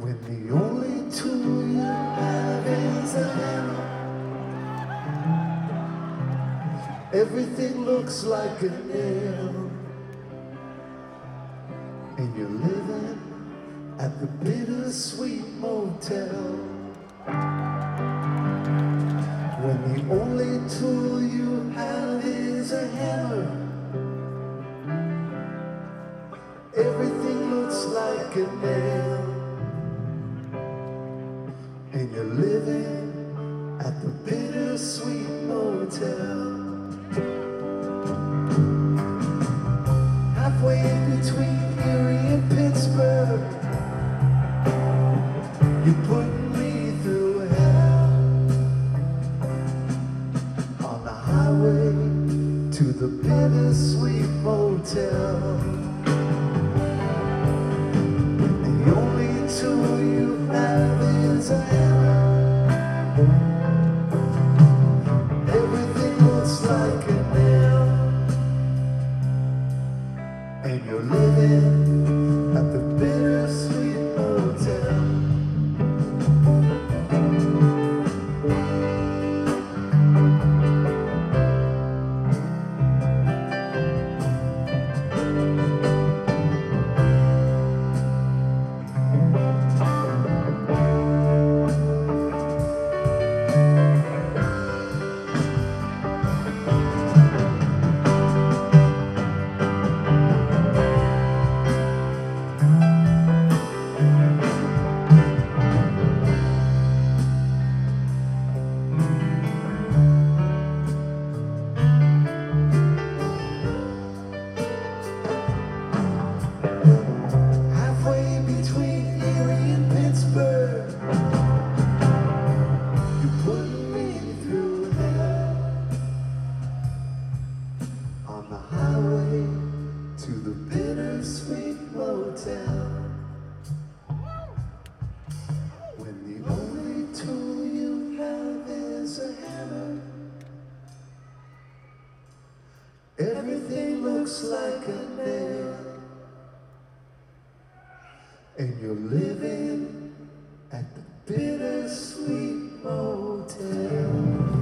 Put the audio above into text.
When the only tool you have is a hammer, everything looks like a nail, and you're living at the Bittersweet Motel. When the only tool you have is a hammer, everything looks like a nail, and you're living at the Bittersweet Motel. Halfway between Erie and Pittsburgh, you put me through hell. On the highway to the Bittersweet Motel. The only tool you have is a hammer. Everything looks like a nail, and you're living at the Bittersweet Motel. Halfway between Erie and Pittsburgh, you put me through hell. On the highway to the Bittersweet Motel. When the only tool you have is a hammer, everything looks like a nail, and you're living at the Bittersweet Motel.